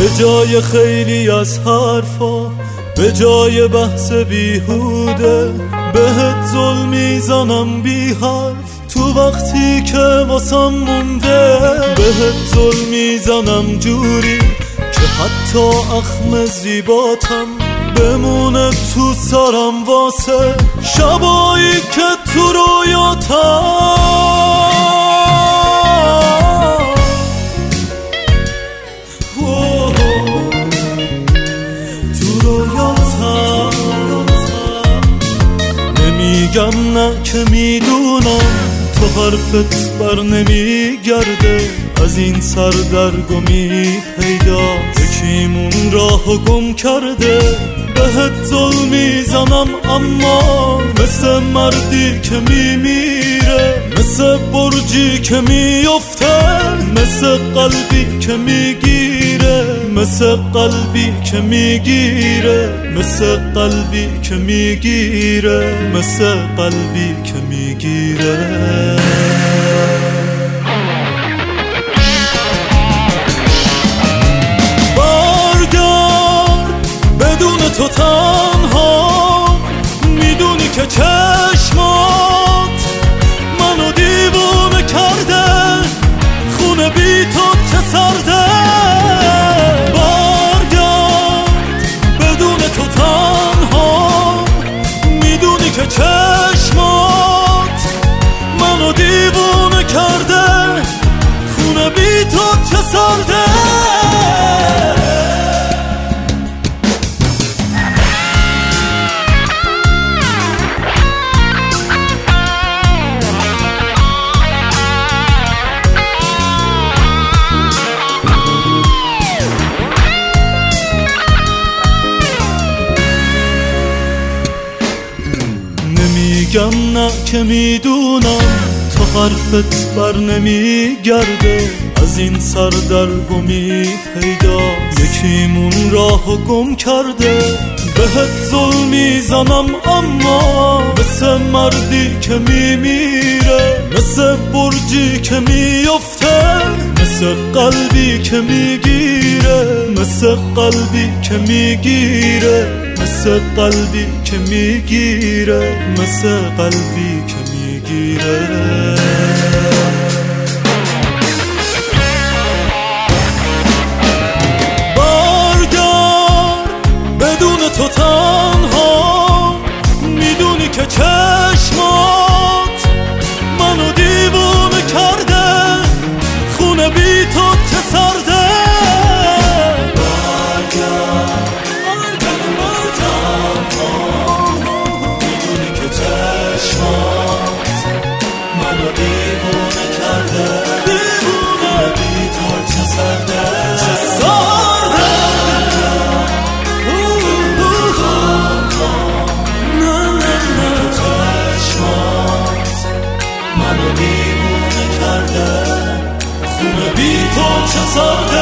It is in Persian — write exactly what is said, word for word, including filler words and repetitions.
به جای خیلی از حرفا، به جای بحث بیهوده، بهت ظلم میزنم بی حرف تو وقتی که واسم مونده. بهت ظلم میزنم جوری که حتی اخم زیباتم بمونه تو سرم واسه شبایی که تو رویاتم. نمیگم نه که میدونم تو حرفت بر نمیگرده، از این سردرگمی پیدا یکیمون راهو گم کرده. بهت ظلم میزنم اما مثل مردی که میمیره، مثل برجی که میفته، مثل قلبی که میگیره، مثل قلبی که میگیره، مثل قلبی که میگیره، مثل قلبی که میگیره. تو تنها میدونی که چشمات منو دیوونه کرده، خونه بی تو چه سرده. برگرد بدون تو تنها میدونی که چشمات منو دیوونه کرده، خونه بی تو چه سرده. میگم نه که میدونم تو حرفت بر نمیگرده، از این سردرگمی پیدا یکیمون راهو گم کرده. بهت ظلم میزنم اما مثل مردی که میمیره، مثل برجی که میفته، مثل قلبی که میگیره، مثل قلبی که میگیره، مثل قلبی که میگیره، مثل قلبی که میگیره. برگرد بدون تو تنها میدونی که چشمات منو دیوونه کرده، خونه بی تو چه سرده. منو دیوونه کرده، دیوونه بی تو چه سرده، چه سرده. چشمات منو دیوونه کرده، خونه بی تو چه سرده.